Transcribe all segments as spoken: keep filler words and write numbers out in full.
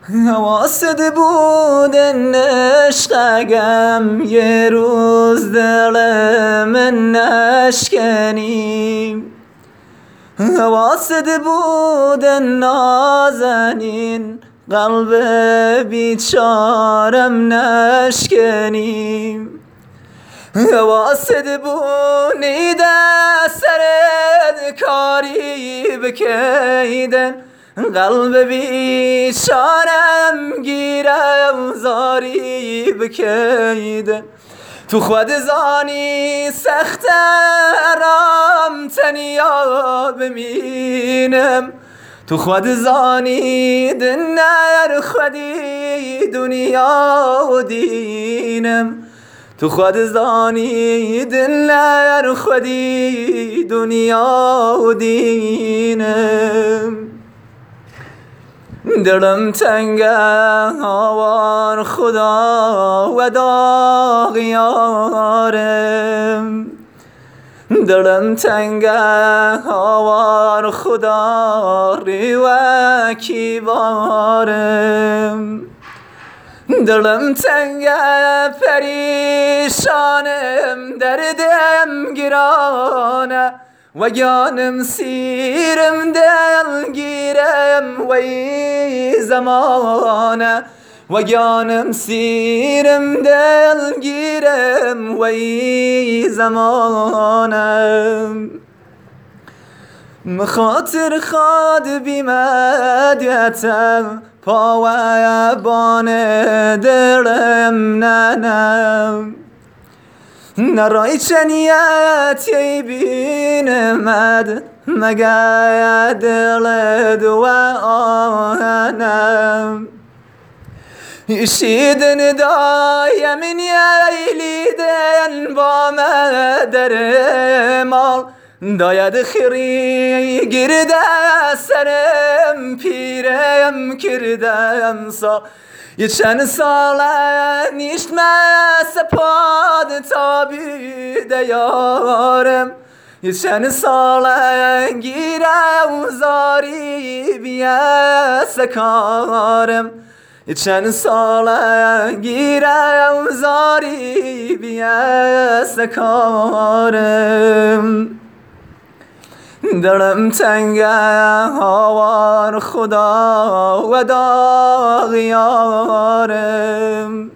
واسد بودن عشقم یه روز دل من نشکنی، واسد بودن نازنین قلب بیچارم نشکنی، واسد بونی دسترد کاری بکیدن قلب بیچارم گیرم زاری بکیدن. تو خود زانی سخت رام تنیا بمینم، تو خود زانی دنر خودی دنیا و دینم، تو خود زانی دنر خودی دنیا و دینم. دلم تنگه آوار خدا و داغ یارم، دلم تنگه آوار خدا ریوکی بارم، دلم تنگه پریشانم دردم گرانه و جانم سیرم دلگیرم وی زمانه، و جانم سیرم دلگیرم وی زمانه. مخاطر خاد بیمدیتم پاوه بان دلم ننم، نرای چنیت یی بینمد مگه دل دو آهنم. شیدن دایم یلیدن با مدر مال داید خیری گرده سرم پیرم کردم سال. یه چند ساله نیشت مسپاد تابیده یارم، یه چند ساله گیرم زاری بیست کارم، یه چند ساله گیرم زاری بیست کارم. دلم تنگه آوار خدا و داغ یارم،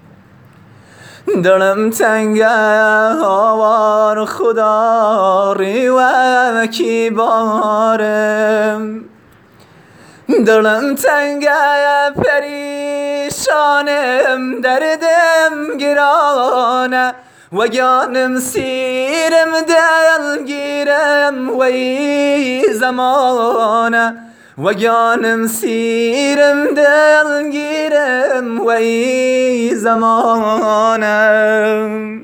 دلم تنگه آوار خدا ریوکی بارم، دلم تنگه پریشانم دردم گرانه و جانم سیرم دلگیرم وی زمانه، و جانم سیرم دلگیرم وی زمانه.